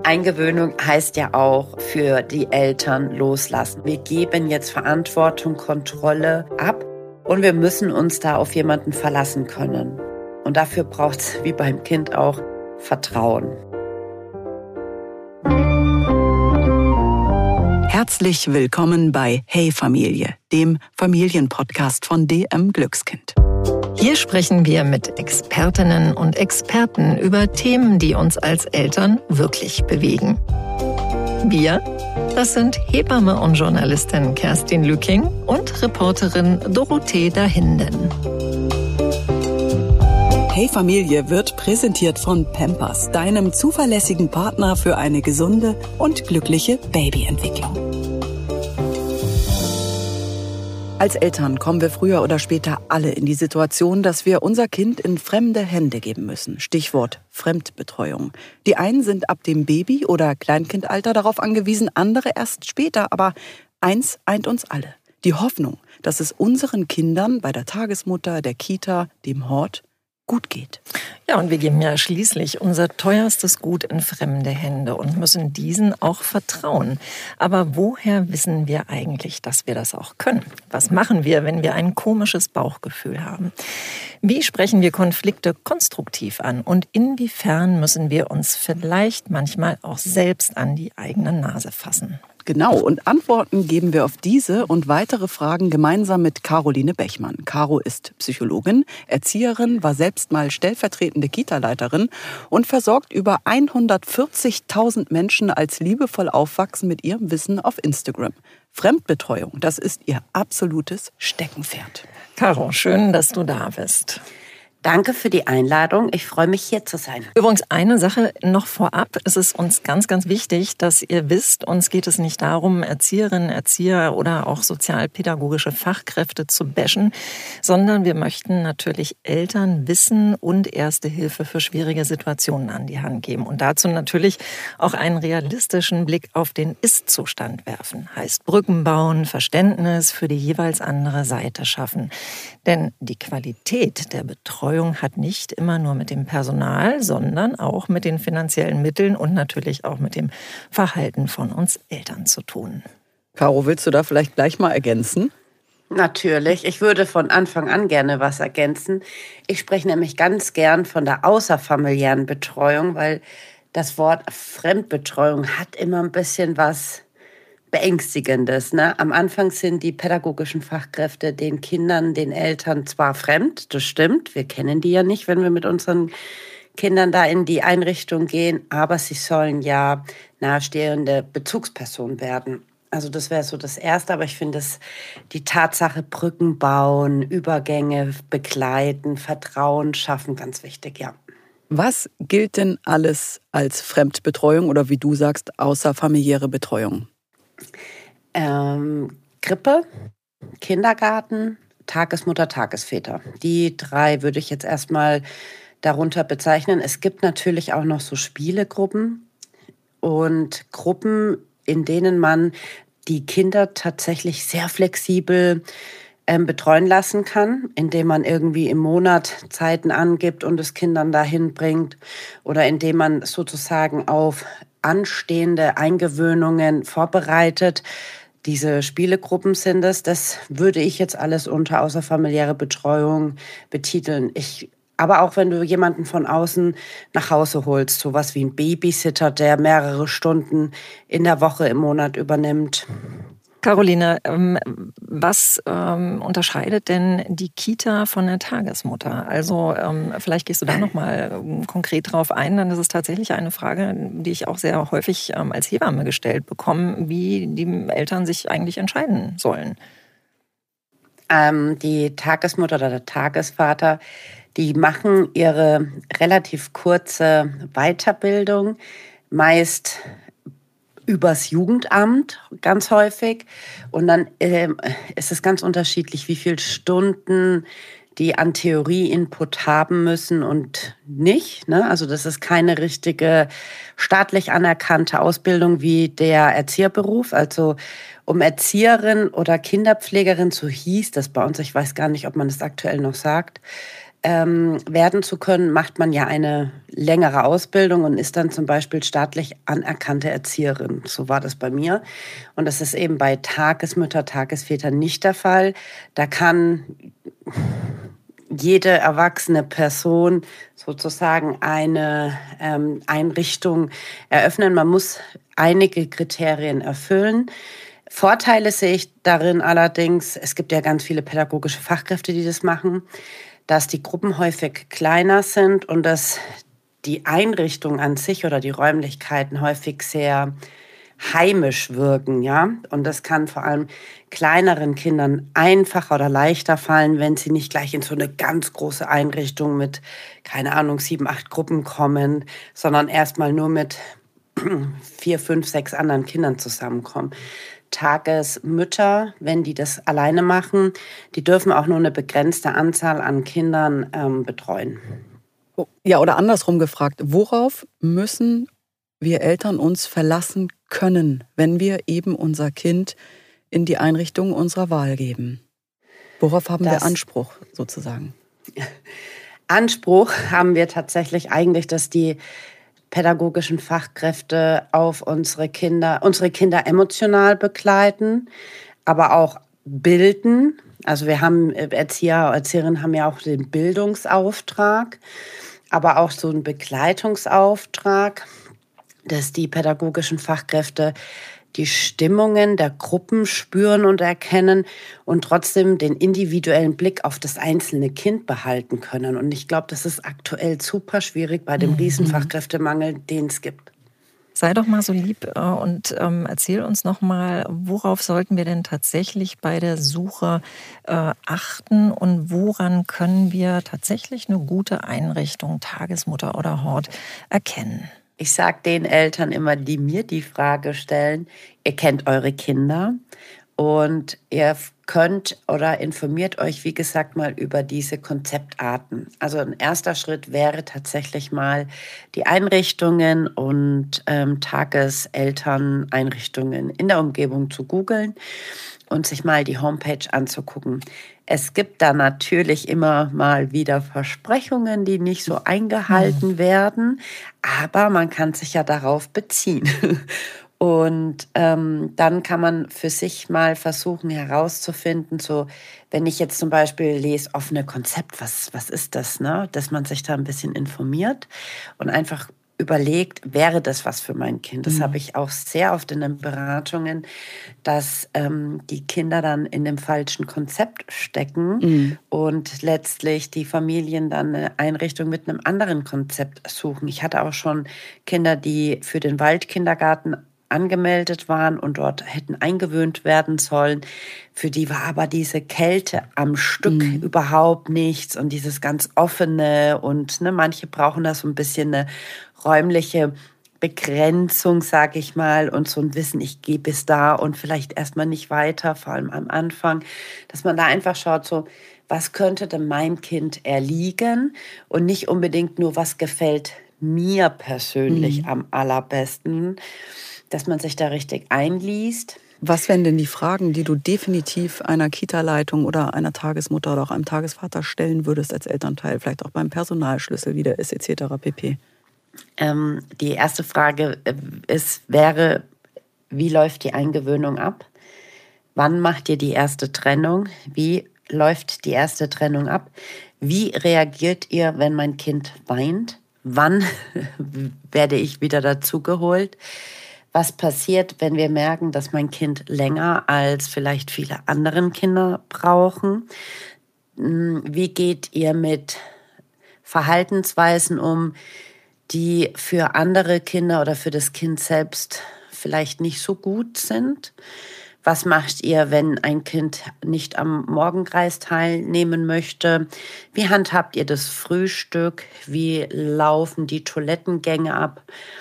Eingewöhnung heißt ja auch für die Eltern loslassen. Wir geben jetzt Verantwortung, Kontrolle ab und wir müssen uns da auf jemanden verlassen können. Und dafür braucht es, wie beim Kind auch, Vertrauen. Herzlich willkommen bei Hey Familie, dem Familienpodcast von DM Glückskind. Hier sprechen wir mit Expertinnen und Experten über Themen, die uns als Eltern wirklich bewegen. Wir, das sind Hebamme und Journalistin Kerstin Lücking und Reporterin Dorothee Dahinden. Hey Familie wird präsentiert von Pampers, deinem zuverlässigen Partner für eine gesunde und glückliche Babyentwicklung. Als Eltern kommen wir früher oder später alle in die Situation, dass wir unser Kind in fremde Hände geben müssen. Stichwort Fremdbetreuung. Die einen sind ab dem Baby- oder Kleinkindalter darauf angewiesen, andere erst später. Aber eins eint uns alle: die Hoffnung, dass es unseren Kindern bei der Tagesmutter, der Kita, dem Hort gut geht. Ja, und wir geben ja schließlich unser teuerstes Gut in fremde Hände und müssen diesen auch vertrauen. Aber woher wissen wir eigentlich, dass wir das auch können? Was machen wir, wenn wir ein komisches Bauchgefühl haben? Wie sprechen wir Konflikte konstruktiv an? Und inwiefern müssen wir uns vielleicht manchmal auch selbst an die eigene Nase fassen? Genau, und Antworten geben wir auf diese und weitere Fragen gemeinsam mit Caroline Bechmann. Caro ist Psychologin, Erzieherin, war selbst mal stellvertretende Kita-Leiterin und versorgt über 140.000 Menschen als liebevoll aufwachsen mit ihrem Wissen auf Instagram. Fremdbetreuung, das ist ihr absolutes Steckenpferd. Caro, schön, dass du da bist. Danke für die Einladung. Ich freue mich, hier zu sein. Übrigens, eine Sache noch vorab. Es ist uns ganz, ganz wichtig, dass ihr wisst, uns geht es nicht darum, Erzieherinnen, Erzieher oder auch sozialpädagogische Fachkräfte zu bashen, sondern wir möchten natürlich Eltern Wissen und Erste Hilfe für schwierige Situationen an die Hand geben. Und dazu natürlich auch einen realistischen Blick auf den Ist-Zustand werfen. Heißt Brücken bauen, Verständnis für die jeweils andere Seite schaffen. Denn die Qualität der Betreuung hat nicht immer nur mit dem Personal, sondern auch mit den finanziellen Mitteln und natürlich auch mit dem Verhalten von uns Eltern zu tun. Caro, willst du da vielleicht gleich mal ergänzen? Natürlich. Ich würde von Anfang an gerne was ergänzen. Ich spreche nämlich ganz gern von der außerfamiliären Betreuung, weil das Wort Fremdbetreuung hat immer ein bisschen was Beängstigendes, ne? Am Anfang sind die pädagogischen Fachkräfte den Kindern, den Eltern zwar fremd, das stimmt, wir kennen die ja nicht, wenn wir mit unseren Kindern da in die Einrichtung gehen, aber sie sollen ja nahestehende Bezugsperson werden. Also das wäre so das Erste, aber ich finde die Tatsache, Brücken bauen, Übergänge begleiten, Vertrauen schaffen, ganz wichtig, ja. Was gilt denn alles als Fremdbetreuung oder wie du sagst, außerfamiliäre Betreuung? Krippe, Kindergarten, Tagesmutter, Tagesväter. Die drei würde ich jetzt erstmal darunter bezeichnen. Es gibt natürlich auch noch so Spielegruppen und Gruppen, in denen man die Kinder tatsächlich sehr flexibel betreuen lassen kann, indem man irgendwie im Monat Zeiten angibt und es Kindern dahin bringt oder indem man sozusagen auf anstehende Eingewöhnungen vorbereitet. Diese Spielegruppen sind es. Das würde ich jetzt alles unter außerfamiliäre Betreuung betiteln. Aber auch wenn du jemanden von außen nach Hause holst, sowas wie ein Babysitter, der mehrere Stunden in der Woche im Monat übernimmt. Caroline, was unterscheidet denn die Kita von der Tagesmutter? Also vielleicht gehst du da noch mal konkret drauf ein, denn das ist tatsächlich eine Frage, die ich auch sehr häufig als Hebamme gestellt bekomme, wie die Eltern sich eigentlich entscheiden sollen. Die Tagesmutter oder der Tagesvater, die machen ihre relativ kurze Weiterbildung, meist übers Jugendamt ganz häufig. Und dann ist es ganz unterschiedlich, wie viele Stunden die an Theorie-Input haben müssen und nicht, ne? Also das ist keine richtige staatlich anerkannte Ausbildung wie der Erzieherberuf. Also um Erzieherin oder Kinderpflegerin, so hieß das bei uns, ich weiß gar nicht, ob man das aktuell noch sagt, werden zu können, macht man ja eine längere Ausbildung und ist dann zum Beispiel staatlich anerkannte Erzieherin. So war das bei mir. Und das ist eben bei Tagesmütter, Tagesväter nicht der Fall. Da kann jede erwachsene Person sozusagen eine Einrichtung eröffnen. Man muss einige Kriterien erfüllen. Vorteile sehe ich darin allerdings, es gibt ja ganz viele pädagogische Fachkräfte, die das machen, dass die Gruppen häufig kleiner sind und dass die Einrichtung an sich oder die Räumlichkeiten häufig sehr heimisch wirken, ja. Und das kann vor allem kleineren Kindern einfacher oder leichter fallen, wenn sie nicht gleich in so eine ganz große Einrichtung mit, keine Ahnung, 7, 8 Gruppen kommen, sondern erstmal nur mit 4, 5, 6 anderen Kindern zusammenkommen. Tagesmütter, wenn die das alleine machen, die dürfen auch nur eine begrenzte Anzahl an Kindern betreuen. Ja, oder andersrum gefragt, worauf müssen wir Eltern uns verlassen können, wenn wir eben unser Kind in die Einrichtung unserer Wahl geben? Worauf haben wir Anspruch sozusagen? Anspruch haben wir tatsächlich eigentlich, dass die pädagogischen Fachkräfte auf unsere Kinder emotional begleiten, aber auch bilden. Also wir haben Erzieher, Erzieherinnen haben ja auch den Bildungsauftrag, aber auch so einen Begleitungsauftrag, dass die pädagogischen Fachkräfte die Stimmungen der Gruppen spüren und erkennen und trotzdem den individuellen Blick auf das einzelne Kind behalten können. Und ich glaube, das ist aktuell super schwierig bei dem Riesenfachkräftemangel, den es gibt. Sei doch mal so lieb und erzähl uns noch mal, worauf sollten wir denn tatsächlich bei der Suche achten und woran können wir tatsächlich eine gute Einrichtung, Tagesmutter oder Hort, erkennen? Ich sage den Eltern immer, die mir die Frage stellen, ihr kennt eure Kinder und ihr könnt oder informiert euch, wie gesagt, mal über diese Konzeptarten. Also ein erster Schritt wäre tatsächlich mal die Einrichtungen und Tageselterneinrichtungen in der Umgebung zu googeln und sich mal die Homepage anzugucken. Es gibt da natürlich immer mal wieder Versprechungen, die nicht so eingehalten werden, aber man kann sich ja darauf beziehen. Und dann kann man für sich mal versuchen herauszufinden, so wenn ich jetzt zum Beispiel lese, offene Konzept, was ist das, ne? Dass man sich da ein bisschen informiert und einfach überlegt, wäre das was für mein Kind? Das habe ich auch sehr oft in den Beratungen, dass die Kinder dann in dem falschen Konzept stecken und letztlich die Familien dann eine Einrichtung mit einem anderen Konzept suchen. Ich hatte auch schon Kinder, die für den Waldkindergarten angemeldet waren und dort hätten eingewöhnt werden sollen. Für die war aber diese Kälte am Stück überhaupt nichts und dieses ganz offene und ne, manche brauchen da so ein bisschen eine räumliche Begrenzung, sage ich mal, und so ein Wissen, ich gehe bis da und vielleicht erstmal nicht weiter, vor allem am Anfang, dass man da einfach schaut, so, was könnte denn meinem Kind erliegen und nicht unbedingt nur, was gefällt mir persönlich am allerbesten, dass man sich da richtig einliest. Was wären denn die Fragen, die du definitiv einer Kita-Leitung oder einer Tagesmutter oder auch einem Tagesvater stellen würdest als Elternteil, vielleicht auch beim Personalschlüssel, wie der ist, etc. pp.? Die erste Frage wäre, wie läuft die Eingewöhnung ab? Wann macht ihr die erste Trennung? Wie läuft die erste Trennung ab? Wie reagiert ihr, wenn mein Kind weint? Wann werde ich wieder dazugeholt? Was passiert, wenn wir merken, dass mein Kind länger als vielleicht viele anderen Kinder brauchen? Wie geht ihr mit Verhaltensweisen um, die für andere Kinder oder für das Kind selbst vielleicht nicht so gut sind? Was macht ihr, wenn ein Kind nicht am Morgenkreis teilnehmen möchte? Wie handhabt ihr das Frühstück? Wie laufen die Toilettengänge ab?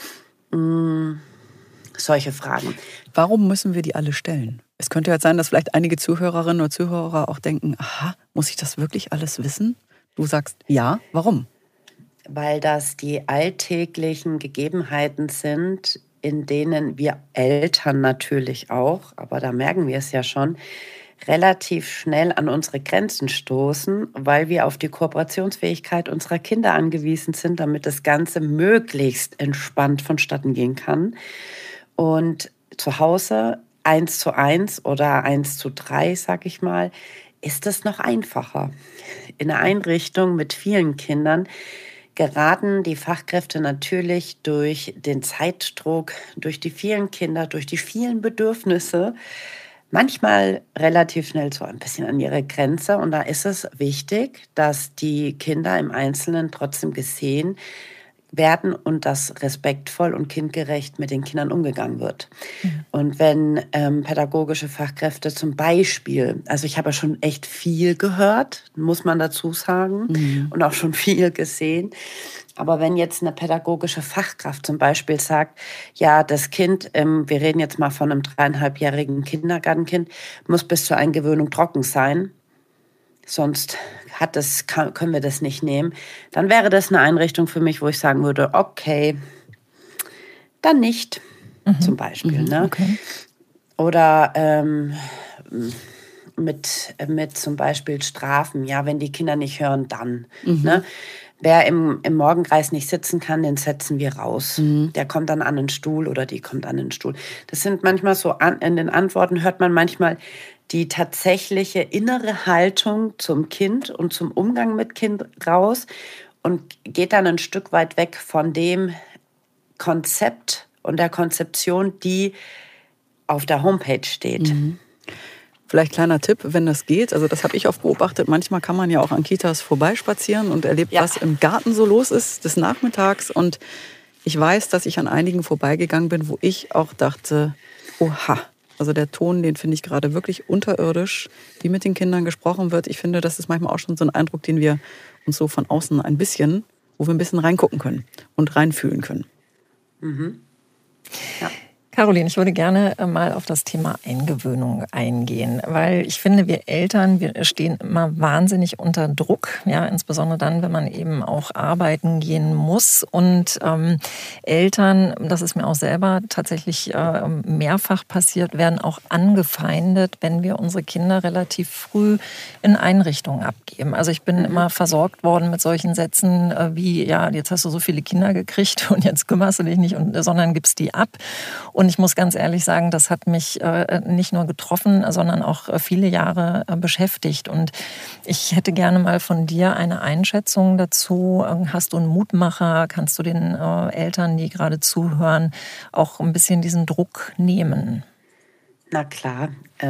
Solche Fragen. Warum müssen wir die alle stellen? Es könnte jetzt sein, dass vielleicht einige Zuhörerinnen oder Zuhörer auch denken, aha, muss ich das wirklich alles wissen? Du sagst ja, warum? Weil das die alltäglichen Gegebenheiten sind, in denen wir Eltern natürlich auch, aber da merken wir es ja schon, relativ schnell an unsere Grenzen stoßen, weil wir auf die Kooperationsfähigkeit unserer Kinder angewiesen sind, damit das Ganze möglichst entspannt vonstatten gehen kann. Und zu Hause 1:1 oder 1:3, sag ich mal, ist es noch einfacher. In einer Einrichtung mit vielen Kindern geraten die Fachkräfte natürlich durch den Zeitdruck, durch die vielen Kinder, durch die vielen Bedürfnisse manchmal relativ schnell so ein bisschen an ihre Grenze. Und da ist es wichtig, dass die Kinder im Einzelnen trotzdem gesehen werden und dass respektvoll und kindgerecht mit den Kindern umgegangen wird. Und wenn pädagogische Fachkräfte zum Beispiel, also ich habe ja schon echt viel gehört, muss man dazu sagen, und auch schon viel gesehen, aber wenn jetzt eine pädagogische Fachkraft zum Beispiel sagt, ja, das Kind, wir reden jetzt mal von einem 3,5-jährigen Kindergartenkind, muss bis zur Eingewöhnung trocken sein, sonst können wir das nicht nehmen, dann wäre das eine Einrichtung für mich, wo ich sagen würde, okay, dann nicht, zum Beispiel. Ne? Okay. Oder mit zum Beispiel Strafen, ja, wenn die Kinder nicht hören, dann. Ne? Wer im Morgenkreis nicht sitzen kann, den setzen wir raus. Der kommt dann an den Stuhl oder die kommt an den Stuhl. Das sind manchmal so, in den Antworten hört man manchmal die tatsächliche innere Haltung zum Kind und zum Umgang mit Kind raus und geht dann ein Stück weit weg von dem Konzept und der Konzeption, die auf der Homepage steht. Vielleicht kleiner Tipp, wenn das geht. Also das habe ich oft beobachtet. Manchmal kann man ja auch an Kitas vorbeispazieren und erlebt, was im Garten so los ist des Nachmittags. Und ich weiß, dass ich an einigen vorbeigegangen bin, wo ich auch dachte, oha, also der Ton, den finde ich gerade wirklich unterirdisch, wie mit den Kindern gesprochen wird. Ich finde, das ist manchmal auch schon so ein Eindruck, den wir uns so von außen wo wir ein bisschen reingucken können und reinfühlen können. Ja. Caroline, ich würde gerne mal auf das Thema Eingewöhnung eingehen, weil ich finde, wir Eltern, wir stehen immer wahnsinnig unter Druck, ja, insbesondere dann, wenn man eben auch arbeiten gehen muss. Und Eltern, das ist mir auch selber tatsächlich mehrfach passiert, werden auch angefeindet, wenn wir unsere Kinder relativ früh in Einrichtungen abgeben. Also ich bin immer versorgt worden mit solchen Sätzen wie, ja, jetzt hast du so viele Kinder gekriegt und jetzt kümmerst du dich nicht, sondern gibst die ab. Und ich muss ganz ehrlich sagen, das hat mich nicht nur getroffen, sondern auch viele Jahre beschäftigt. Und ich hätte gerne mal von dir eine Einschätzung dazu. Hast du einen Mutmacher? Kannst du den Eltern, die gerade zuhören, auch ein bisschen diesen Druck nehmen? Na klar,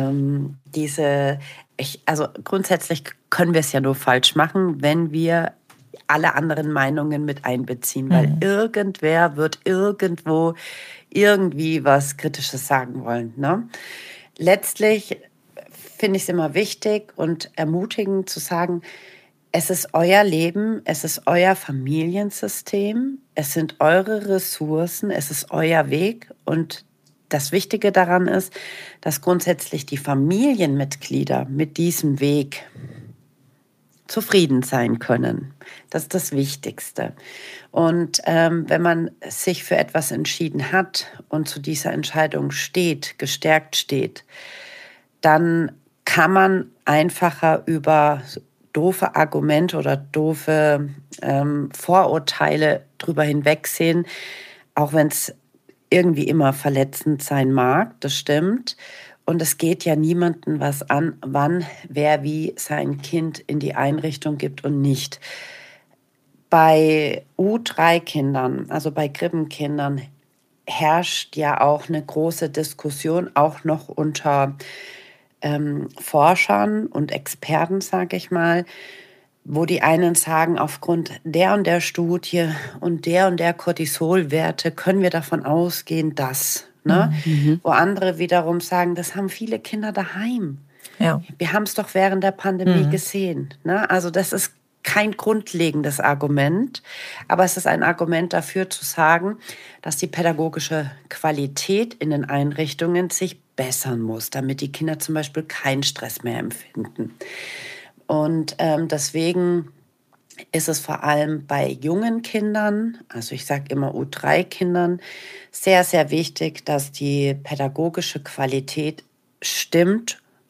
also grundsätzlich können wir es ja nur falsch machen, wenn wir alle anderen Meinungen mit einbeziehen, weil irgendwer wird irgendwo irgendwie was Kritisches sagen wollen. Ne? Letztlich finde ich es immer wichtig und ermutigend zu sagen, es ist euer Leben, es ist euer Familiensystem, es sind eure Ressourcen, es ist euer Weg und das Wichtige daran ist, dass grundsätzlich die Familienmitglieder mit diesem Weg zufrieden sein können. Das ist das Wichtigste. Und wenn man sich für etwas entschieden hat und zu dieser Entscheidung gestärkt steht, dann kann man einfacher über doofe Argumente oder doofe Vorurteile drüber hinwegsehen, auch wenn es irgendwie immer verletzend sein mag, das stimmt. Und es geht ja niemandem was an, wann wer wie sein Kind in die Einrichtung gibt und nicht. Bei U3-Kindern, also bei Krippenkindern, herrscht ja auch eine große Diskussion, auch noch unter Forschern und Experten, sage ich mal, wo die einen sagen, aufgrund der und der Studie und der Cortisolwerte können wir davon ausgehen, dass. Ne? Wo andere wiederum sagen, das haben viele Kinder daheim. Ja. Wir haben es doch während der Pandemie gesehen. Ne? Also das ist kein grundlegendes Argument, aber es ist ein Argument dafür zu sagen, dass die pädagogische Qualität in den Einrichtungen sich bessern muss, damit die Kinder zum Beispiel keinen Stress mehr empfinden. Und deswegen ist es vor allem bei jungen Kindern, also ich sage immer U3-Kindern, sehr, sehr wichtig, dass die pädagogische Qualität stimmt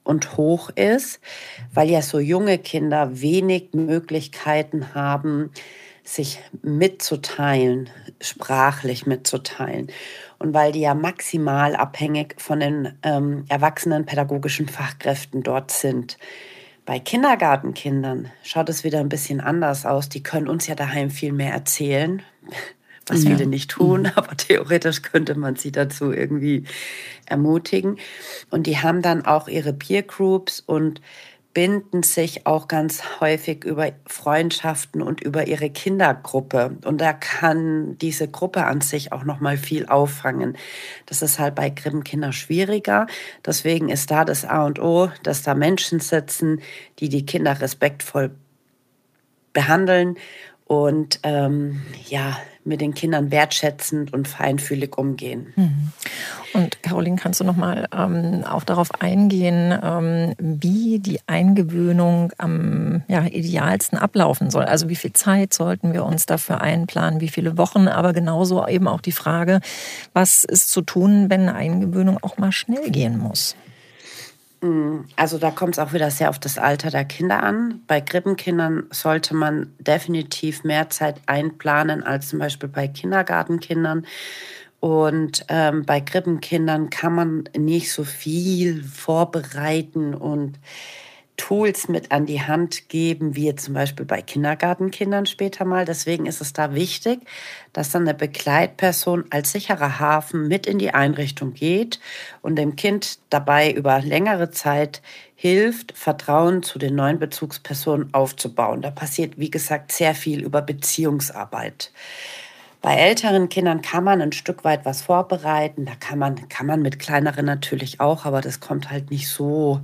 und hoch ist, weil ja so junge Kinder wenig Möglichkeiten haben, sich mitzuteilen, sprachlich mitzuteilen. Und weil die ja maximal abhängig von den erwachsenen pädagogischen Fachkräften dort sind. Bei Kindergartenkindern schaut es wieder ein bisschen anders aus. Die können uns ja daheim viel mehr erzählen, was viele nicht tun, aber theoretisch könnte man sie dazu irgendwie ermutigen. Und die haben dann auch ihre Peer Groups und binden sich auch ganz häufig über Freundschaften und über ihre Kindergruppe. Und da kann diese Gruppe an sich auch noch mal viel auffangen. Das ist halt bei Krippenkinder schwieriger. Deswegen ist da das A und O, dass da Menschen sitzen, die die Kinder respektvoll behandeln und mit den Kindern wertschätzend und feinfühlig umgehen. Und Caroline, kannst du noch mal auch darauf eingehen, wie die Eingewöhnung am idealsten ablaufen soll? Also wie viel Zeit sollten wir uns dafür einplanen, wie viele Wochen? Aber genauso eben auch die Frage, was ist zu tun, wenn eine Eingewöhnung auch mal schnell gehen muss? Also da kommt es auch wieder sehr auf das Alter der Kinder an. Bei Krippenkindern sollte man definitiv mehr Zeit einplanen als zum Beispiel bei Kindergartenkindern. Und bei Krippenkindern kann man nicht so viel vorbereiten und Tools mit an die Hand geben, wie jetzt zum Beispiel bei Kindergartenkindern später mal. Deswegen ist es da wichtig, dass dann eine Begleitperson als sicherer Hafen mit in die Einrichtung geht und dem Kind dabei über längere Zeit hilft, Vertrauen zu den neuen Bezugspersonen aufzubauen. Da passiert, wie gesagt, sehr viel über Beziehungsarbeit. Bei älteren Kindern kann man ein Stück weit was vorbereiten. Da kann man mit kleineren natürlich auch, aber das kommt halt nicht so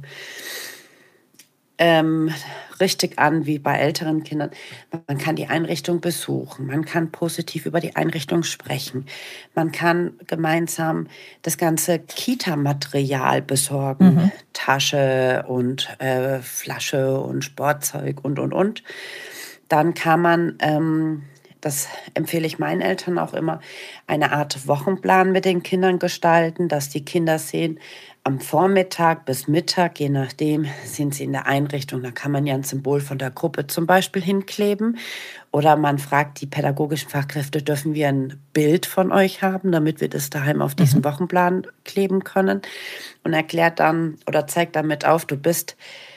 richtig an wie bei älteren Kindern. Man kann die Einrichtung besuchen, man kann positiv über die Einrichtung sprechen, man kann gemeinsam das ganze Kita-Material besorgen, Tasche und Flasche und Sportzeug und. Dann kann man, das empfehle ich meinen Eltern auch immer, eine Art Wochenplan mit den Kindern gestalten, dass die Kinder sehen, am Vormittag bis Mittag, je nachdem, sind sie in der Einrichtung. Da kann man ja ein Symbol von der Gruppe zum Beispiel hinkleben. Oder man fragt die pädagogischen Fachkräfte, dürfen wir ein Bild von euch haben, damit wir das daheim auf diesen Wochenplan kleben können. Und erklärt dann oder zeigt damit auf, du bist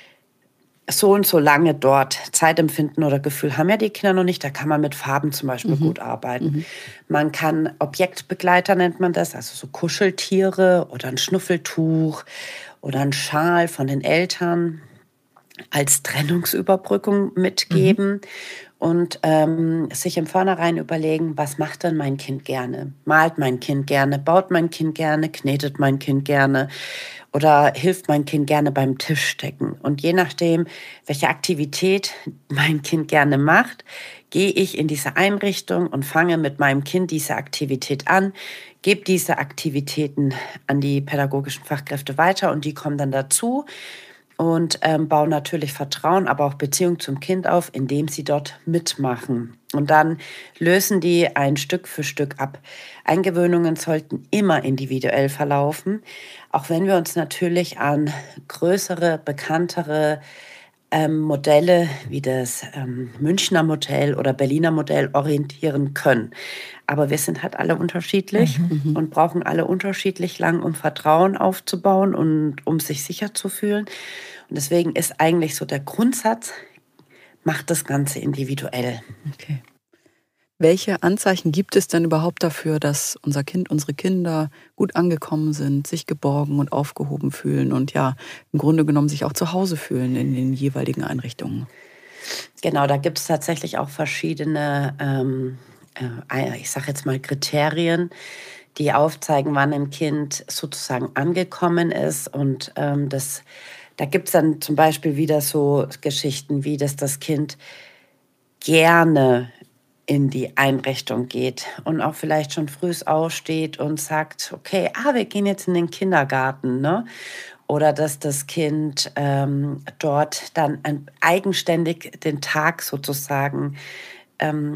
so und so lange dort. Zeitempfinden oder Gefühl haben ja die Kinder noch nicht. Da kann man mit Farben zum Beispiel gut arbeiten. Man kann Objektbegleiter, nennt man das, also so Kuscheltiere oder ein Schnuffeltuch oder ein Schal von den Eltern als Trennungsüberbrückung mitgeben und sich im Vornherein überlegen, was macht denn mein Kind gerne? Malt mein Kind gerne? Baut mein Kind gerne? Knetet mein Kind gerne? Oder hilft mein Kind gerne beim Tischdecken? Und je nachdem, welche Aktivität mein Kind gerne macht, gehe ich in diese Einrichtung und fange mit meinem Kind diese Aktivität an, gebe diese Aktivitäten an die pädagogischen Fachkräfte weiter und die kommen dann dazu und bauen natürlich Vertrauen, aber auch Beziehung zum Kind auf, indem sie dort mitmachen. Und dann lösen die ein Stück für Stück ab. Eingewöhnungen sollten immer individuell verlaufen, auch wenn wir uns natürlich an größere, bekanntere Modelle wie das Münchner Modell oder Berliner Modell orientieren können. Aber wir sind halt alle unterschiedlich und brauchen alle unterschiedlich lang, um Vertrauen aufzubauen und um sich sicher zu fühlen. Und deswegen ist eigentlich so der Grundsatz, macht das Ganze individuell. Okay. Welche Anzeichen gibt es denn überhaupt dafür, dass unser Kind, unsere Kinder gut angekommen sind, sich geborgen und aufgehoben fühlen und ja, im Grunde genommen sich auch zu Hause fühlen in den jeweiligen Einrichtungen? Genau, da gibt es tatsächlich auch verschiedene, ich sage jetzt mal Kriterien, die aufzeigen, wann ein Kind sozusagen angekommen ist. Und da gibt es dann zum Beispiel wieder so Geschichten, wie dass das Kind gerne in die Einrichtung geht und auch vielleicht schon früh aufsteht und sagt, okay, wir gehen jetzt in den Kindergarten, ne? Oder dass das Kind dort dann eigenständig den Tag sozusagen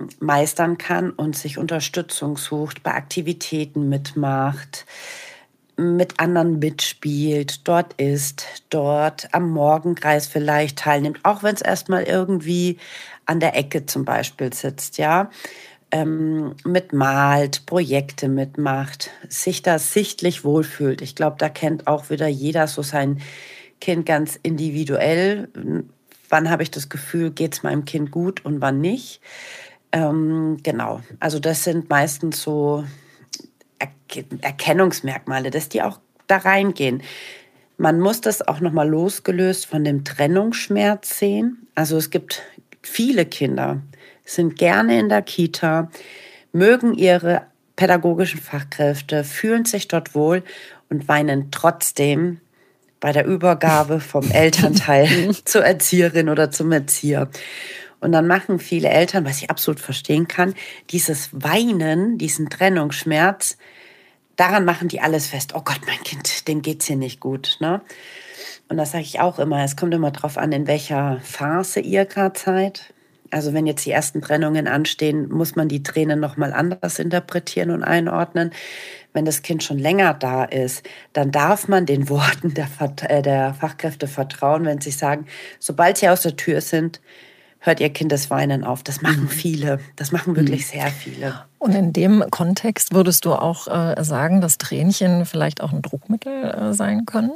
meistern kann und sich Unterstützung sucht, bei Aktivitäten mitmacht. mit anderen mitspielt, dort ist, dort am Morgenkreis vielleicht teilnimmt, auch wenn es erstmal irgendwie an der Ecke zum Beispiel sitzt, ja, mitmalt, Projekte mitmacht, sich da sichtlich wohlfühlt. Ich glaube, da kennt auch wieder jeder so sein Kind ganz individuell. Wann habe ich das Gefühl, geht es meinem Kind gut und wann nicht? Genau, also das sind meistens so Erkennungsmerkmale, dass die auch da reingehen. Man muss das auch nochmal losgelöst von dem Trennungsschmerz sehen. Also es gibt viele Kinder, sind gerne in der Kita, mögen ihre pädagogischen Fachkräfte, fühlen sich dort wohl und weinen trotzdem bei der Übergabe vom Elternteil zur Erzieherin oder zum Erzieher. Und dann machen viele Eltern, was ich absolut verstehen kann, dieses Weinen, diesen Trennungsschmerz, daran machen die alles fest. Oh Gott, mein Kind, dem geht's hier nicht gut, ne? Und das sage ich auch immer. Es kommt immer drauf an, in welcher Phase ihr gerade seid. Also wenn jetzt die ersten Trennungen anstehen, muss man die Tränen nochmal anders interpretieren und einordnen. Wenn das Kind schon länger da ist, dann darf man den Worten der Fachkräfte vertrauen, wenn sie sagen, sobald sie aus der Tür sind, hört ihr Kind das Weinen auf. Das machen viele. Das machen wirklich sehr viele. Und in dem Kontext würdest du auch sagen, dass Tränchen vielleicht auch ein Druckmittel sein können?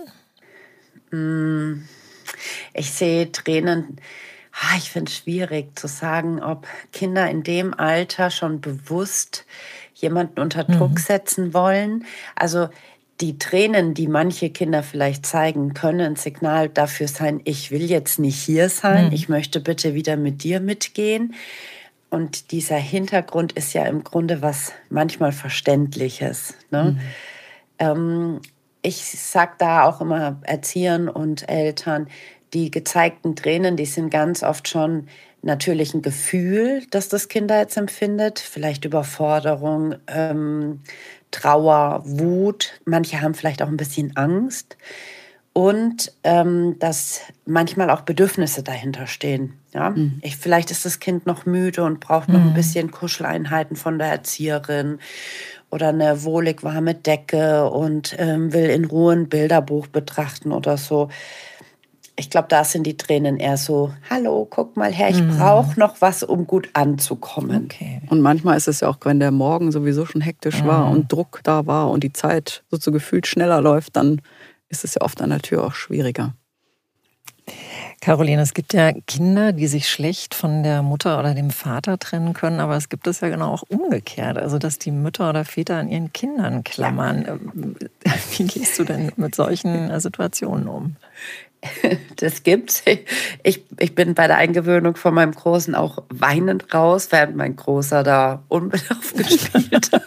Ich sehe Tränen, ich finde es schwierig zu sagen, ob Kinder in dem Alter schon bewusst jemanden unter Druck setzen wollen. Also die Tränen, die manche Kinder vielleicht zeigen, können ein Signal dafür sein, ich will jetzt nicht hier sein, ich möchte bitte wieder mit dir mitgehen. Und dieser Hintergrund ist ja im Grunde was manchmal Verständliches, ne? Ich sage da auch immer Erziehern und Eltern, die gezeigten Tränen, die sind ganz oft schon natürlich ein Gefühl, das das Kind da jetzt empfindet, vielleicht Überforderung, Trauer, Wut. Manche haben vielleicht auch ein bisschen Angst und dass manchmal auch Bedürfnisse dahinter stehen. Ja? Vielleicht ist das Kind noch müde und braucht noch ein bisschen Kuscheleinheiten von der Erzieherin oder eine wohlig warme Decke und will in Ruhe ein Bilderbuch betrachten oder so. Ich glaube, da sind die Tränen eher so, hallo, guck mal her, ich brauche noch was, um gut anzukommen. Okay. Und manchmal ist es ja auch, wenn der Morgen sowieso schon hektisch war und Druck da war und die Zeit so gefühlt schneller läuft, dann ist es ja oft an der Tür auch schwieriger. Caroline, es gibt ja Kinder, die sich schlecht von der Mutter oder dem Vater trennen können, aber es gibt es ja genau auch umgekehrt, also dass die Mütter oder Väter an ihren Kindern klammern. Ja. Wie gehst du denn mit solchen Situationen um? Das gibt's. Ich bin bei der Eingewöhnung von meinem Großen auch weinend raus, während mein Großer da unbedarft gespielt hat.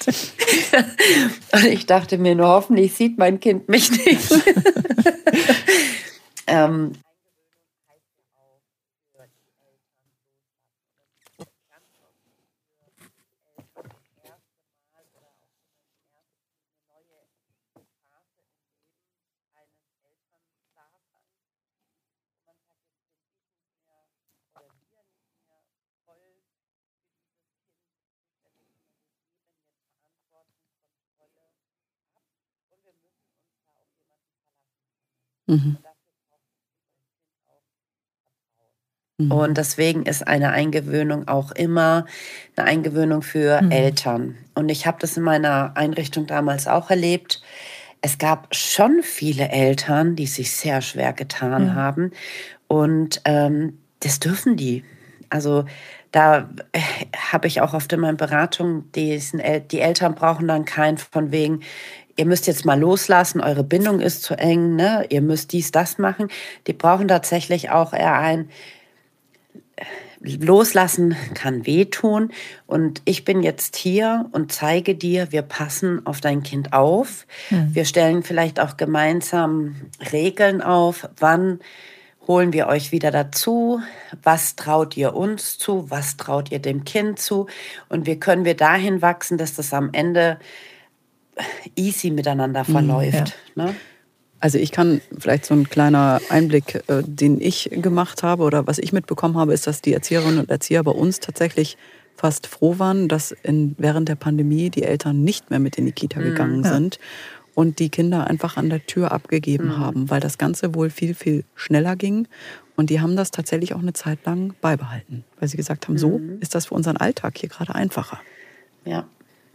Und ich dachte mir nur, hoffentlich sieht mein Kind mich nicht. Und deswegen ist eine Eingewöhnung auch immer eine Eingewöhnung für Eltern. Und ich habe das in meiner Einrichtung damals auch erlebt. Es gab schon viele Eltern, die sich sehr schwer getan haben. Und das dürfen die. Also da habe ich auch oft in meinen Beratungen, die Eltern brauchen dann keinen von wegen, ihr müsst jetzt mal loslassen, eure Bindung ist zu eng, ne? Ihr müsst dies, das machen. Die brauchen tatsächlich auch eher ein Loslassen kann wehtun und ich bin jetzt hier und zeige dir, wir passen auf dein Kind auf. Wir stellen vielleicht auch gemeinsam Regeln auf, wann holen wir euch wieder dazu, was traut ihr uns zu, was traut ihr dem Kind zu und wie können wir dahin wachsen, dass das am Ende easy miteinander verläuft. Ne? Also ich kann vielleicht so ein kleiner Einblick, den ich gemacht habe oder was ich mitbekommen habe, ist, dass die Erzieherinnen und Erzieher bei uns tatsächlich fast froh waren, dass während der Pandemie die Eltern nicht mehr mit in die Kita gegangen sind. und die Kinder einfach an der Tür abgegeben haben, weil das Ganze wohl viel, viel schneller ging. Und die haben das tatsächlich auch eine Zeit lang beibehalten, weil sie gesagt haben, so ist das für unseren Alltag hier gerade einfacher. Ja.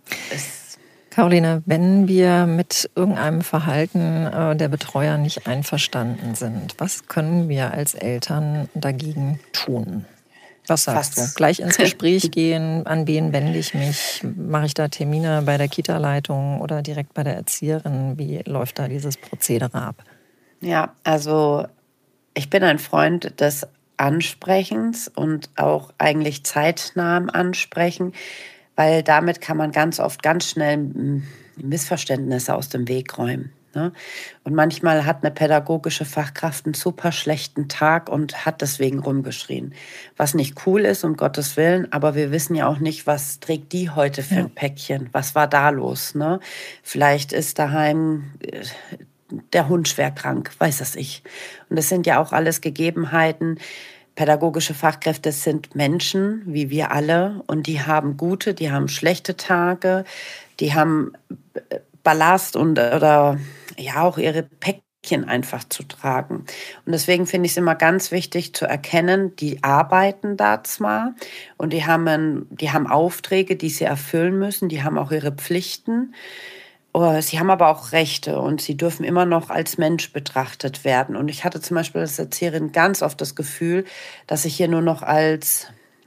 Caroline, wenn wir mit irgendeinem Verhalten der Betreuer nicht einverstanden sind, was können wir als Eltern dagegen tun? Was sagst du? Gleich ins Gespräch gehen, an wen wende ich mich? Mache ich da Termine bei der Kita-Leitung oder direkt bei der Erzieherin? Wie läuft da dieses Prozedere ab? Ja, also ich bin ein Freund des Ansprechens und auch eigentlich zeitnahem Ansprechen, weil damit kann man ganz oft ganz schnell Missverständnisse aus dem Weg räumen. Ne? Und manchmal hat eine pädagogische Fachkraft einen super schlechten Tag und hat deswegen rumgeschrien. Was nicht cool ist, um Gottes Willen, aber wir wissen ja auch nicht, was trägt die heute für ein Päckchen? Was war da los? Ne? Vielleicht ist daheim der Hund schwer krank, weiß das ich. Und das sind ja auch alles Gegebenheiten. Pädagogische Fachkräfte sind Menschen, wie wir alle, und die haben gute, die haben schlechte Tage, die haben Ballast oder ja auch ihre Päckchen einfach zu tragen. Und deswegen finde ich es immer ganz wichtig zu erkennen, die arbeiten da zwar und die haben Aufträge, die sie erfüllen müssen, die haben auch ihre Pflichten. Sie haben aber auch Rechte und sie dürfen immer noch als Mensch betrachtet werden. Und ich hatte zum Beispiel als Erzieherin ganz oft das Gefühl, dass ich hier nur noch als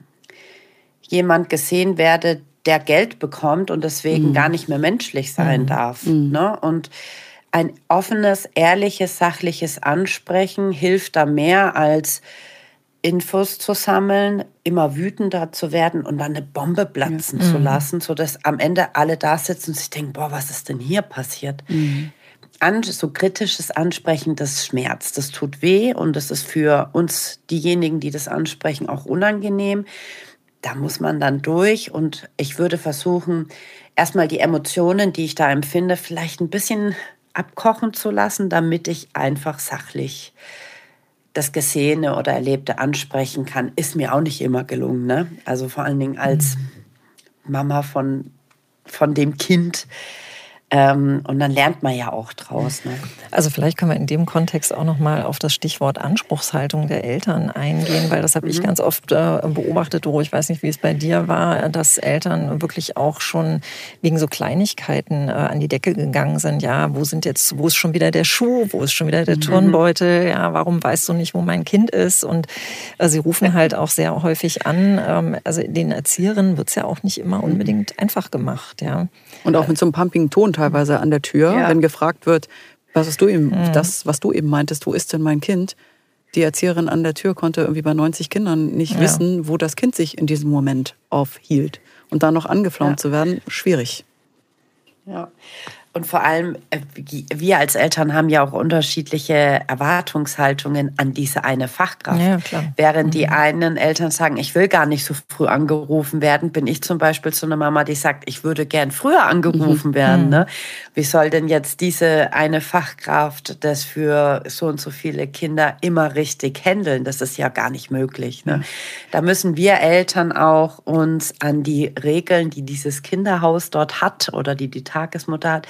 jemand gesehen werde, der Geld bekommt und deswegen gar nicht mehr menschlich sein darf. Ne? Und ein offenes, ehrliches, sachliches Ansprechen hilft da mehr als Infos zu sammeln, immer wütender zu werden und dann eine Bombe platzen zu lassen, sodass am Ende alle da sitzen und sich denken, boah, was ist denn hier passiert? So kritisches Ansprechen, das schmerzt, das tut weh und das ist für uns, diejenigen, die das ansprechen, auch unangenehm. Da muss man dann durch und ich würde versuchen, erstmal die Emotionen, die ich da empfinde, vielleicht ein bisschen abkochen zu lassen, damit ich einfach sachlich das Gesehene oder Erlebte ansprechen kann. Ist mir auch nicht immer gelungen, ne? Also vor allen Dingen als Mama von dem Kind. Und dann lernt man ja auch draus. Ne? Also vielleicht können wir in dem Kontext auch noch mal auf das Stichwort Anspruchshaltung der Eltern eingehen, weil das habe ich ganz oft beobachtet, Doro, ich weiß nicht, wie es bei dir war, dass Eltern wirklich auch schon wegen so Kleinigkeiten an die Decke gegangen sind. Ja, wo ist schon wieder der Schuh, wo ist schon wieder der Turnbeutel, ja, warum weißt du nicht, wo mein Kind ist? Und sie rufen halt auch sehr häufig an. Also den Erzieherinnen wird es ja auch nicht immer unbedingt einfach gemacht, ja. Und auch mit so einem pumpigen Ton teilweise an der Tür, wenn gefragt wird, was du eben meintest, wo ist denn mein Kind? Die Erzieherin an der Tür konnte irgendwie bei 90 Kindern nicht wissen, wo das Kind sich in diesem Moment aufhielt. Und dann noch angeflaumt zu werden, schwierig. Ja. Und vor allem, wir als Eltern haben ja auch unterschiedliche Erwartungshaltungen an diese eine Fachkraft. Ja, klar. Während die einen Eltern sagen, ich will gar nicht so früh angerufen werden, bin ich zum Beispiel so eine Mama, die sagt, ich würde gern früher angerufen werden. Ne? Wie soll denn jetzt diese eine Fachkraft das für so und so viele Kinder immer richtig handeln? Das ist ja gar nicht möglich. Ne? Da müssen wir Eltern auch uns an die Regeln, die dieses Kinderhaus dort hat oder die Tagesmutter hat,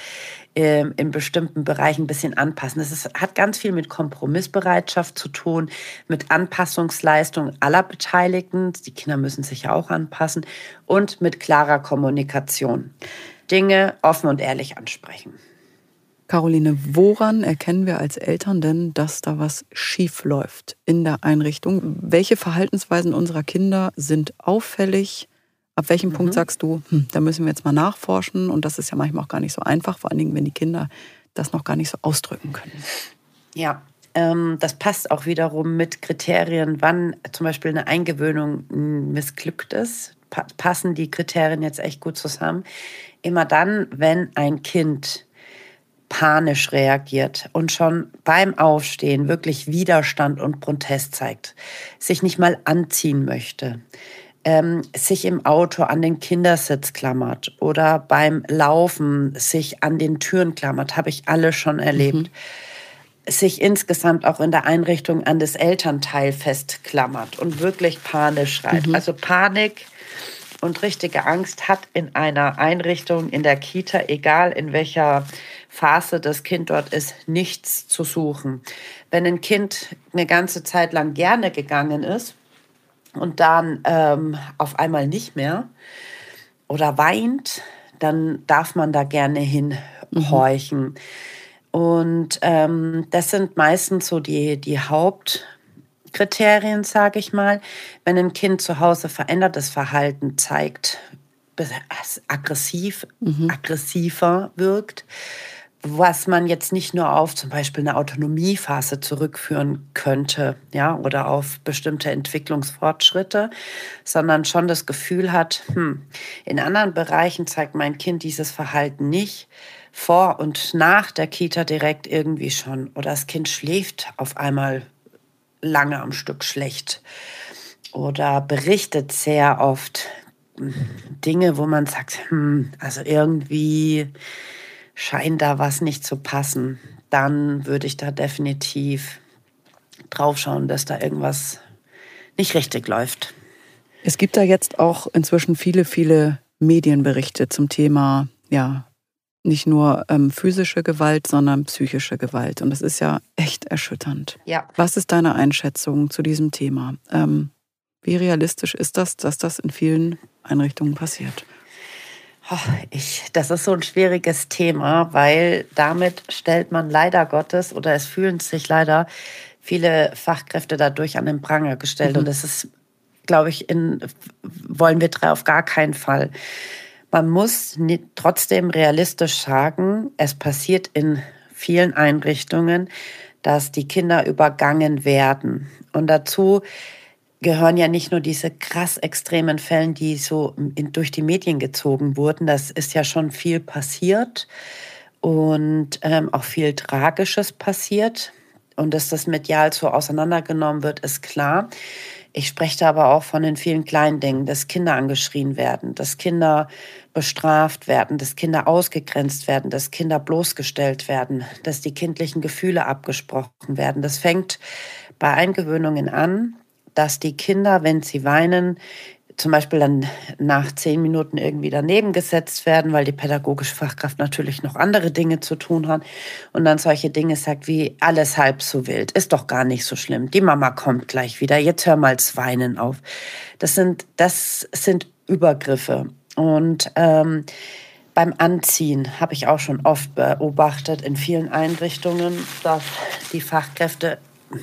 in bestimmten Bereichen ein bisschen anpassen. Hat ganz viel mit Kompromissbereitschaft zu tun, mit Anpassungsleistung aller Beteiligten. Die Kinder müssen sich ja auch anpassen und mit klarer Kommunikation. Dinge offen und ehrlich ansprechen. Caroline, woran erkennen wir als Eltern denn, dass da was schief läuft in der Einrichtung? Welche Verhaltensweisen unserer Kinder sind auffällig? Ab welchem Punkt sagst du, da müssen wir jetzt mal nachforschen? Und das ist ja manchmal auch gar nicht so einfach, vor allen Dingen, wenn die Kinder das noch gar nicht so ausdrücken können. Ja, das passt auch wiederum mit Kriterien, wann zum Beispiel eine Eingewöhnung missglückt ist. Passen die Kriterien jetzt echt gut zusammen? Immer dann, wenn ein Kind panisch reagiert und schon beim Aufstehen wirklich Widerstand und Protest zeigt, sich nicht mal anziehen möchte, sich im Auto an den Kindersitz klammert oder beim Laufen sich an den Türen klammert, habe ich alle schon erlebt. Sich insgesamt auch in der Einrichtung an das Elternteil festklammert und wirklich panisch schreit. Also Panik und richtige Angst hat in einer Einrichtung, in der Kita, egal in welcher Phase das Kind dort ist, nichts zu suchen. Wenn ein Kind eine ganze Zeit lang gerne gegangen ist und dann auf einmal nicht mehr oder weint, dann darf man da gerne hinhorchen. Und das sind meistens so die Hauptkriterien, sage ich mal. Wenn ein Kind zu Hause verändertes Verhalten zeigt, aggressiver wirkt, was man jetzt nicht nur auf zum Beispiel eine Autonomiephase zurückführen könnte, ja, oder auf bestimmte Entwicklungsfortschritte, sondern schon das Gefühl hat, in anderen Bereichen zeigt mein Kind dieses Verhalten nicht, vor und nach der Kita direkt irgendwie schon. Oder das Kind schläft auf einmal lange am Stück schlecht oder berichtet sehr oft Dinge, wo man sagt, also irgendwie scheint da was nicht zu passen. Dann würde ich da definitiv drauf schauen, dass da irgendwas nicht richtig läuft. Es gibt da jetzt auch inzwischen viele Medienberichte zum Thema, ja, nicht nur physische Gewalt, sondern psychische Gewalt. Und das ist ja echt erschütternd. Ja. Was ist deine Einschätzung zu diesem Thema? Wie realistisch ist das, dass das in vielen Einrichtungen passiert? Das ist so ein schwieriges Thema, weil damit stellt man leider Gottes oder es fühlen sich leider viele Fachkräfte dadurch an den Pranger gestellt. Und das ist, glaube ich, wollen wir drei auf gar keinen Fall. Man muss trotzdem realistisch sagen, es passiert in vielen Einrichtungen, dass die Kinder übergangen werden. Und dazu gehören ja nicht nur diese krass extremen Fälle, die so durch die Medien gezogen wurden. Das ist ja schon viel passiert und auch viel Tragisches passiert. Und dass das medial so auseinandergenommen wird, ist klar. Ich spreche da aber auch von den vielen kleinen Dingen, dass Kinder angeschrien werden, dass Kinder bestraft werden, dass Kinder ausgegrenzt werden, dass Kinder bloßgestellt werden, dass die kindlichen Gefühle abgesprochen werden. Das fängt bei Eingewöhnungen an, dass die Kinder, wenn sie weinen, zum Beispiel dann nach 10 Minuten irgendwie daneben gesetzt werden, weil die pädagogische Fachkraft natürlich noch andere Dinge zu tun hat und dann solche Dinge sagt wie, alles halb so wild, ist doch gar nicht so schlimm, die Mama kommt gleich wieder, jetzt hör mal das Weinen auf. Das sind Übergriffe. Und beim Anziehen habe ich auch schon oft beobachtet in vielen Einrichtungen, dass die Fachkräfte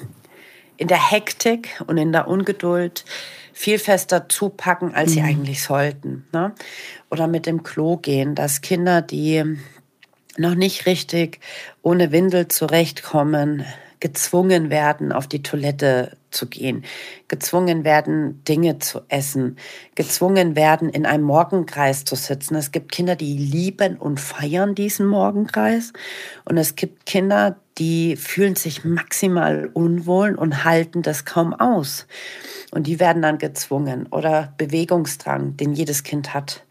in der Hektik und in der Ungeduld viel fester zupacken, als sie eigentlich sollten. Ne? Oder mit dem Klo gehen, dass Kinder, die noch nicht richtig ohne Windel zurechtkommen, gezwungen werden, auf die Toilette zu gehen, gezwungen werden, Dinge zu essen, gezwungen werden, in einem Morgenkreis zu sitzen. Es gibt Kinder, die lieben und feiern diesen Morgenkreis. Und es gibt Kinder, die fühlen sich maximal unwohl und halten das kaum aus. Und die werden dann gezwungen. Oder Bewegungsdrang, den jedes Kind hat,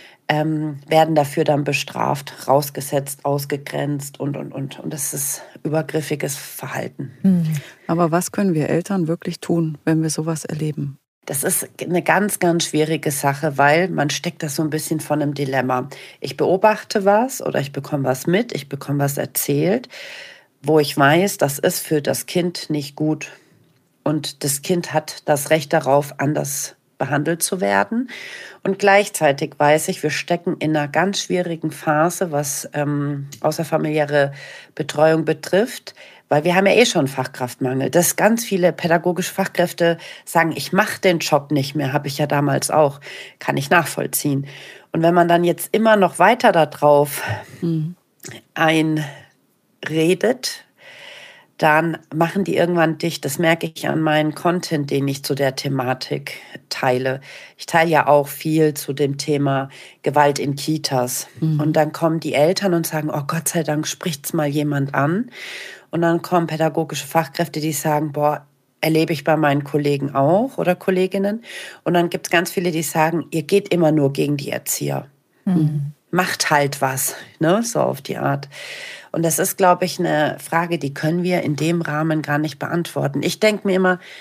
werden dafür dann bestraft, rausgesetzt, ausgegrenzt und. Und das ist übergriffiges Verhalten. Aber was können wir Eltern wirklich tun, wenn wir sowas erleben? Das ist eine ganz, ganz schwierige Sache, weil man steckt da so ein bisschen vor einem Dilemma. Ich beobachte was oder ich bekomme was mit, ich bekomme was erzählt, wo ich weiß, das ist für das Kind nicht gut. Und das Kind hat das Recht darauf, anders behandelt zu werden. Und gleichzeitig weiß ich, wir stecken in einer ganz schwierigen Phase, was außerfamiliäre Betreuung betrifft, weil wir haben ja schon Fachkraftmangel. Dass ganz viele pädagogische Fachkräfte sagen, ich mache den Job nicht mehr, habe ich ja damals auch, kann ich nachvollziehen. Und wenn man dann jetzt immer noch weiter darauf einredet, dann machen die irgendwann dicht. Das merke ich an meinem Content, den ich zu der Thematik teile. Ich teile ja auch viel zu dem Thema Gewalt in Kitas. Und dann kommen die Eltern und sagen, oh Gott sei Dank spricht's mal jemand an. Und dann kommen pädagogische Fachkräfte, die sagen, boah, erlebe ich bei meinen Kollegen auch oder Kolleginnen. Und dann gibt's ganz viele, die sagen, ihr geht immer nur gegen die Erzieher. Macht halt was, ne? So auf die Art. Und das ist, glaube ich, eine Frage, die können wir in dem Rahmen gar nicht beantworten. Ich denke mir immer,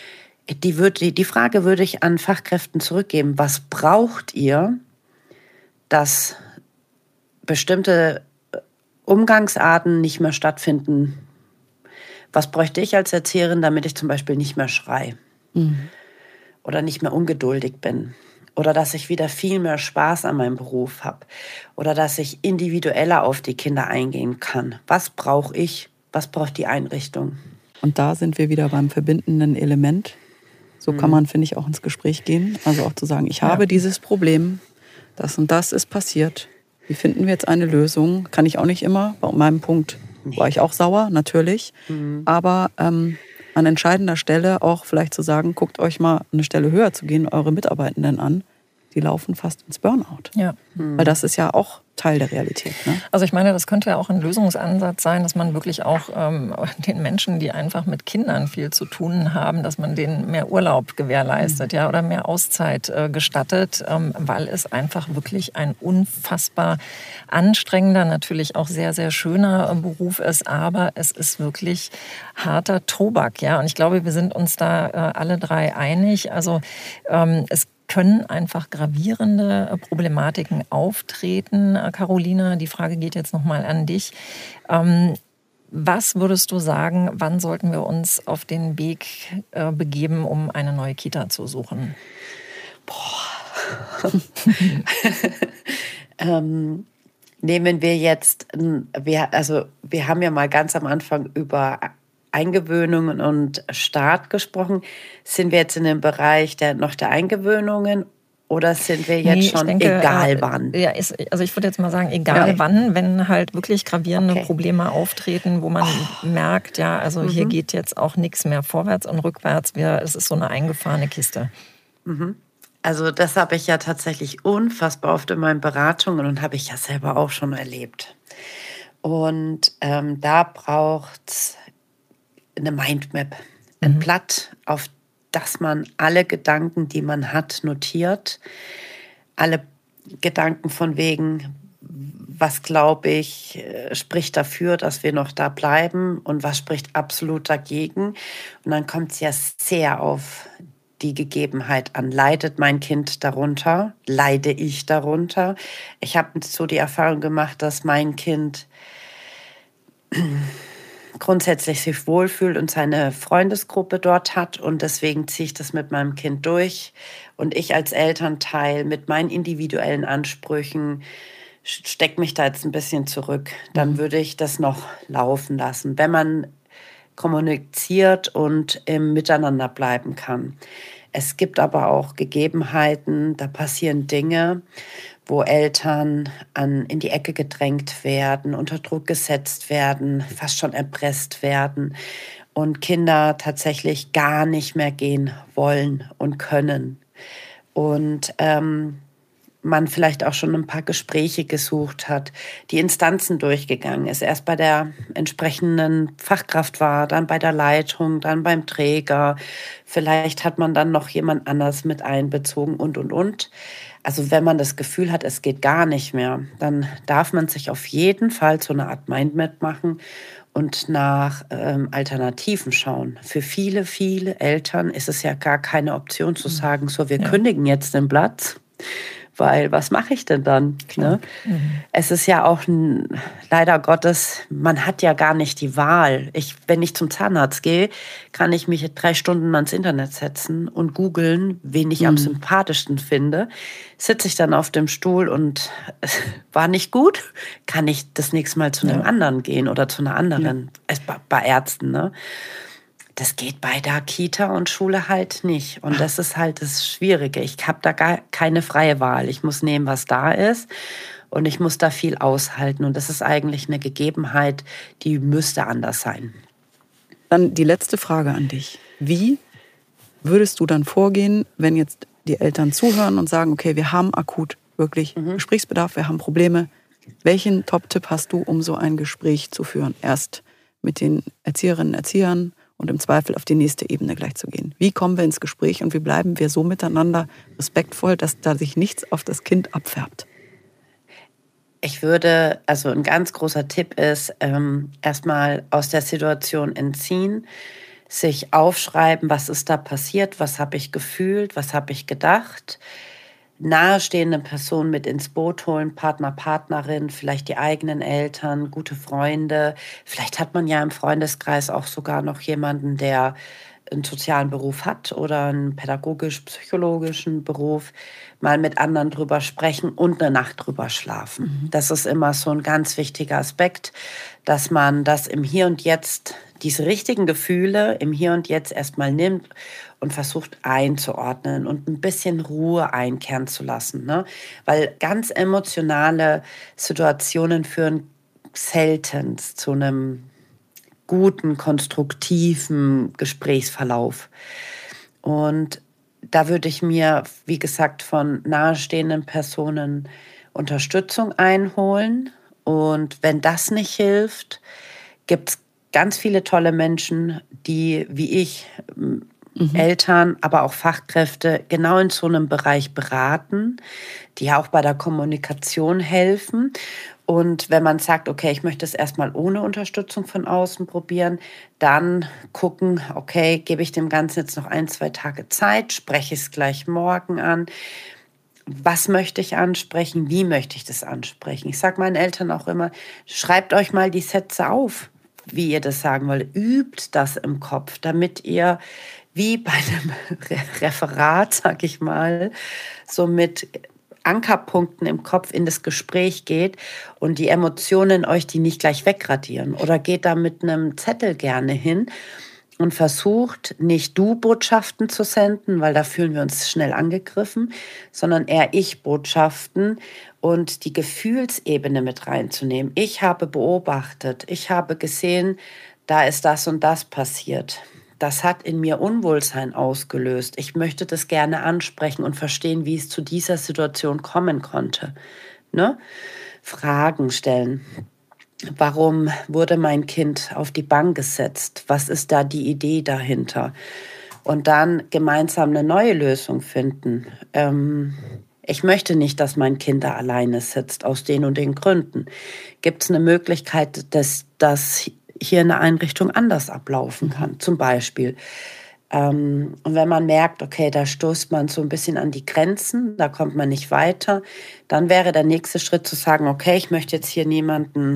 Die Frage würde ich an Fachkräften zurückgeben. Was braucht ihr, dass bestimmte Umgangsarten nicht mehr stattfinden? Was bräuchte ich als Erzieherin, damit ich zum Beispiel nicht mehr schreie? Oder nicht mehr ungeduldig bin? Oder dass ich wieder viel mehr Spaß an meinem Beruf habe? Oder dass ich individueller auf die Kinder eingehen kann? Was brauche ich? Was braucht die Einrichtung? Und da sind wir wieder beim verbindenden Element. So kann man, finde ich, auch ins Gespräch gehen. Also auch zu sagen, ich habe dieses Problem, das und das ist passiert. Wie finden wir jetzt eine Lösung? Kann ich auch nicht immer. Bei meinem Punkt war ich auch sauer, natürlich. Aber an entscheidender Stelle auch vielleicht zu sagen, guckt euch mal eine Stelle höher zu gehen, eure Mitarbeitenden an. Die laufen fast ins Burnout. Ja. Weil das ist ja auch Teil der Realität. Ne? Also ich meine, das könnte ja auch ein Lösungsansatz sein, dass man wirklich auch den Menschen, die einfach mit Kindern viel zu tun haben, dass man denen mehr Urlaub gewährleistet, ja, oder mehr Auszeit gestattet, weil es einfach wirklich ein unfassbar anstrengender, natürlich auch sehr, sehr schöner Beruf ist, aber es ist wirklich harter Tobak, ja. Und ich glaube, wir sind uns da alle drei einig. Also es können einfach gravierende Problematiken auftreten. Carolina, die Frage geht jetzt nochmal an dich. Was würdest du sagen, wann sollten wir uns auf den Weg begeben, um eine neue Kita zu suchen? Nehmen wir jetzt, wir haben ja mal ganz am Anfang über Eingewöhnungen und Start gesprochen. Sind wir jetzt in dem Bereich der Eingewöhnungen oder sind wir jetzt schon denke, egal wann? Ja, also ich würde jetzt mal sagen, egal wann, wenn halt wirklich gravierende Probleme auftreten, wo man merkt, ja, also hier geht jetzt auch nichts mehr vorwärts und rückwärts. Es ist so eine eingefahrene Kiste. Also das habe ich ja tatsächlich unfassbar oft in meinen Beratungen und habe ich ja selber auch schon erlebt. Und da braucht es eine Mindmap, ein Blatt, auf das man alle Gedanken, die man hat, notiert. Alle Gedanken von wegen, was glaube ich, spricht dafür, dass wir noch da bleiben und was spricht absolut dagegen. Und dann kommt es ja sehr auf die Gegebenheit an. Leidet mein Kind darunter? Leide ich darunter? Ich habe so die Erfahrung gemacht, dass mein Kind grundsätzlich sich wohlfühlt und seine Freundesgruppe dort hat und deswegen ziehe ich das mit meinem Kind durch und ich als Elternteil mit meinen individuellen Ansprüchen stecke mich da jetzt ein bisschen zurück. Dann würde ich das noch laufen lassen, wenn man kommuniziert und im Miteinander bleiben kann. Es gibt aber auch Gegebenheiten, da passieren Dinge, wo Eltern in die Ecke gedrängt werden, unter Druck gesetzt werden, fast schon erpresst werden und Kinder tatsächlich gar nicht mehr gehen wollen und können. Und man vielleicht auch schon ein paar Gespräche gesucht hat, die Instanzen durchgegangen ist, erst bei der entsprechenden Fachkraft war, dann bei der Leitung, dann beim Träger. Vielleicht hat man dann noch jemand anders mit einbezogen und. Also wenn man das Gefühl hat, es geht gar nicht mehr, dann darf man sich auf jeden Fall so eine Art Mindmap machen und nach Alternativen schauen. Für viele, viele Eltern ist es ja gar keine Option zu sagen, so wir kündigen jetzt den Platz. Weil was mache ich denn dann? Ne? Es ist ja auch leider Gottes, man hat ja gar nicht die Wahl. Wenn ich zum Zahnarzt gehe, kann ich mich 3 Stunden ans Internet setzen und googeln, wen ich am sympathischsten finde. Sitze ich dann auf dem Stuhl und war nicht gut, kann ich das nächste Mal zu einem anderen gehen oder zu einer anderen, bei Ärzten, ne? Das geht bei der Kita und Schule halt nicht. Und das ist halt das Schwierige. Ich habe da gar keine freie Wahl. Ich muss nehmen, was da ist. Und ich muss da viel aushalten. Und das ist eigentlich eine Gegebenheit, die müsste anders sein. Dann die letzte Frage an dich. Wie würdest du dann vorgehen, wenn jetzt die Eltern zuhören und sagen, okay, wir haben akut wirklich Gesprächsbedarf, wir haben Probleme. Welchen Top-Tipp hast du, um so ein Gespräch zu führen? Erst mit den Erzieherinnen und Erziehern und im Zweifel auf die nächste Ebene gleich zu gehen. Wie kommen wir ins Gespräch und wie bleiben wir so miteinander respektvoll, dass da sich nichts auf das Kind abfärbt? Also ein ganz großer Tipp ist, erstmal aus der Situation entziehen, sich aufschreiben, was ist da passiert, was habe ich gefühlt, was habe ich gedacht. Nahestehende Personen mit ins Boot holen, Partner, Partnerin, vielleicht die eigenen Eltern, gute Freunde. Vielleicht hat man ja im Freundeskreis auch sogar noch jemanden, der einen sozialen Beruf hat oder einen pädagogisch-psychologischen Beruf, mal mit anderen drüber sprechen und eine Nacht drüber schlafen. Das ist immer so ein ganz wichtiger Aspekt, dass man das im Hier und Jetzt, diese richtigen Gefühle im Hier und Jetzt erstmal nimmt und versucht einzuordnen und ein bisschen Ruhe einkehren zu lassen, ne? Weil ganz emotionale Situationen führen selten zu einem guten, konstruktiven Gesprächsverlauf. Und da würde ich mir, wie gesagt, von nahestehenden Personen Unterstützung einholen. Und wenn das nicht hilft, gibt es ganz viele tolle Menschen, die, wie ich, Eltern, aber auch Fachkräfte genau in so einem Bereich beraten, die auch bei der Kommunikation helfen. Und wenn man sagt, okay, ich möchte es erstmal ohne Unterstützung von außen probieren, dann gucken, okay, gebe ich dem Ganzen jetzt noch 1-2 Tage Zeit, spreche ich es gleich morgen an. Was möchte ich ansprechen? Wie möchte ich das ansprechen? Ich sage meinen Eltern auch immer, schreibt euch mal die Sätze auf, wie ihr das sagen wollt. Übt das im Kopf, damit ihr wie bei einem Referat, sag ich mal, so mit Ankerpunkten im Kopf in das Gespräch geht und die Emotionen euch die nicht gleich wegradieren. Oder geht da mit einem Zettel gerne hin und versucht, nicht Du-Botschaften zu senden, weil da fühlen wir uns schnell angegriffen, sondern eher Ich-Botschaften und die Gefühlsebene mit reinzunehmen. Ich habe beobachtet, ich habe gesehen, da ist das und das passiert. Das hat in mir Unwohlsein ausgelöst. Ich möchte das gerne ansprechen und verstehen, wie es zu dieser Situation kommen konnte. Ne? Fragen stellen. Warum wurde mein Kind auf die Bank gesetzt? Was ist da die Idee dahinter? Und dann gemeinsam eine neue Lösung finden. Ich möchte nicht, dass mein Kind da alleine sitzt, aus den und den Gründen. Gibt es eine Möglichkeit, dass das hier in der Einrichtung anders ablaufen kann, zum Beispiel. Und wenn man merkt, okay, da stoßt man so ein bisschen an die Grenzen, da kommt man nicht weiter, dann wäre der nächste Schritt zu sagen, okay, ich möchte jetzt hier niemanden,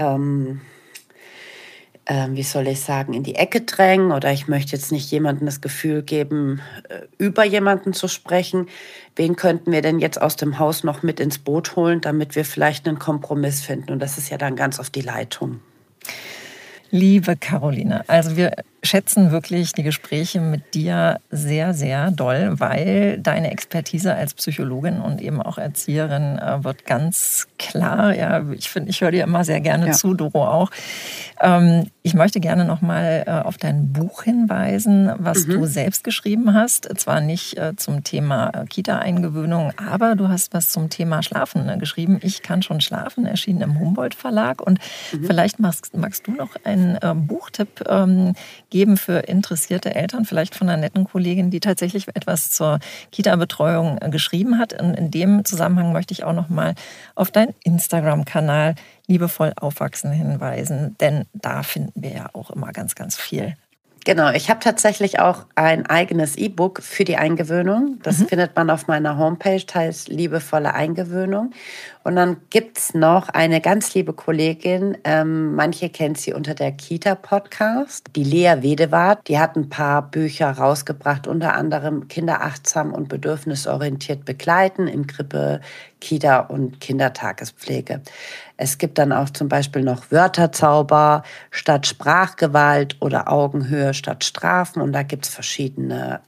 wie soll ich sagen, in die Ecke drängen oder ich möchte jetzt nicht jemandem das Gefühl geben, über jemanden zu sprechen. Wen könnten wir denn jetzt aus dem Haus noch mit ins Boot holen, damit wir vielleicht einen Kompromiss finden? Und das ist ja dann ganz auf die Leitung. Liebe Caroline, also wir schätzen wirklich die Gespräche mit dir sehr, sehr doll, weil deine Expertise als Psychologin und eben auch Erzieherin wird ganz klar. Ja, ich finde, ich höre dir immer sehr gerne zu, Doro auch. Ich möchte gerne noch mal auf dein Buch hinweisen, was du selbst geschrieben hast. Zwar nicht zum Thema Kita-Eingewöhnung, aber du hast was zum Thema Schlafen geschrieben. Ich kann schon schlafen, erschienen im Humboldt Verlag. Und vielleicht magst du noch einen Buchtipp geben für interessierte Eltern, vielleicht von einer netten Kollegin, die tatsächlich etwas zur Kita-Betreuung geschrieben hat. Und in dem Zusammenhang möchte ich auch noch mal auf deinen Instagram-Kanal Liebevoll Aufwachsen hinweisen, denn da finden wir ja auch immer ganz, ganz viel. Genau, ich habe tatsächlich auch ein eigenes E-Book für die Eingewöhnung. Das findet man auf meiner Homepage, heißt Liebevolle Eingewöhnung. Und dann gibt's noch eine ganz liebe Kollegin, manche kennt sie unter der Kita-Podcast, die Lea Wedewart. Die hat ein paar Bücher rausgebracht, unter anderem Kinder achtsam und bedürfnisorientiert begleiten in Krippe, Kita und Kindertagespflege. Es gibt dann auch zum Beispiel noch Wörterzauber statt Sprachgewalt oder Augenhöhe statt Strafen. Und da gibt es verschiedene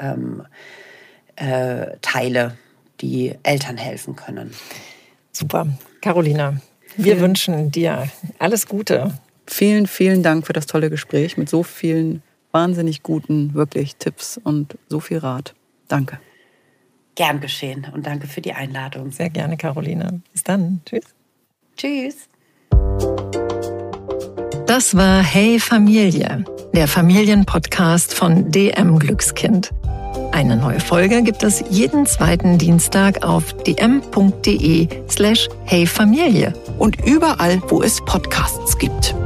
Teile, die Eltern helfen können. Super. Carolina, wir wünschen dir alles Gute. Vielen, vielen Dank für das tolle Gespräch mit so vielen wahnsinnig guten, wirklich Tipps und so viel Rat. Danke. Gern geschehen und danke für die Einladung. Sehr gerne, Caroline. Bis dann. Tschüss. Tschüss. Das war Hey Familie, der Familienpodcast von DM Glückskind. Eine neue Folge gibt es jeden zweiten Dienstag auf dm.de/heyfamilie und überall, wo es Podcasts gibt.